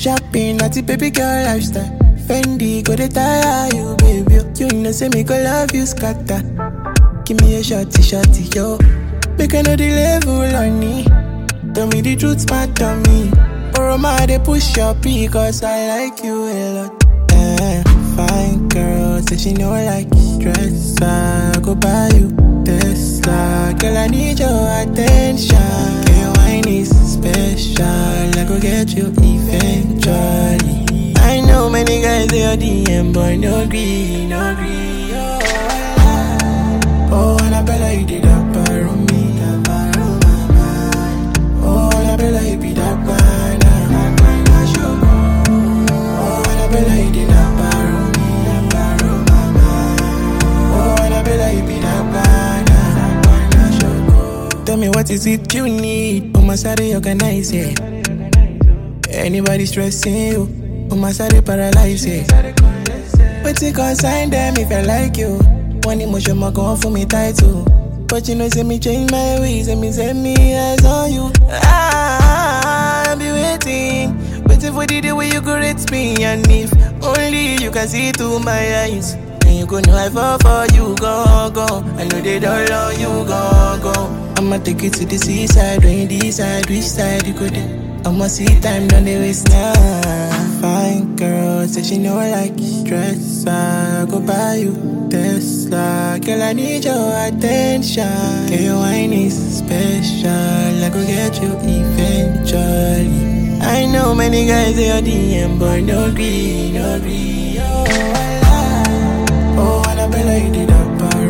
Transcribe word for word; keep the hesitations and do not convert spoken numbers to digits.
shopping, at the baby girl lifestyle. Fendi, go to tire you, baby. You know, say me go love you, scatter. Give me a shotty, shotty, yo. Make I know the level on me. Tell me the truth, smart on me. Or my they push your P, cause I like you a lot. Eh, fine girl, say she know I like stress. I go buy you Tesla. Girl, I need your attention. Your wine is special. I go get you eventually. I know many guys they are D M, boy, no agree, no agree. Oh, oh, Annabella, you did that bar on me. Oh, Annabella, you be that man. Oh, Annabella, you did that bar on me. Oh, Annabella, you be that man. Tell me what is it you need? Oh, my sorry, organize it. Anybody stressing you? Oh, my sorry, paralyze it. But you consign them if I like you. One emotion, my go for me title. But you know, say me change my ways and me set me eyes on you. Ah, I'll be waiting, waiting for the day where you go rate me. And if only you can see through my eyes, and you go know I fall for you, go, go. I know they don't love you, go, go. I'ma take you to the seaside, when you decide which side you go there. I'ma see time, don't they waste now. Fine girl, say she know I like stress. I go buy you Tesla. Girl, I need your attention. Girl, your wine is special. I go get you eventually. I know many guys they are D M, but no agree, no agree. Oh, oh, Annabella, you did that part.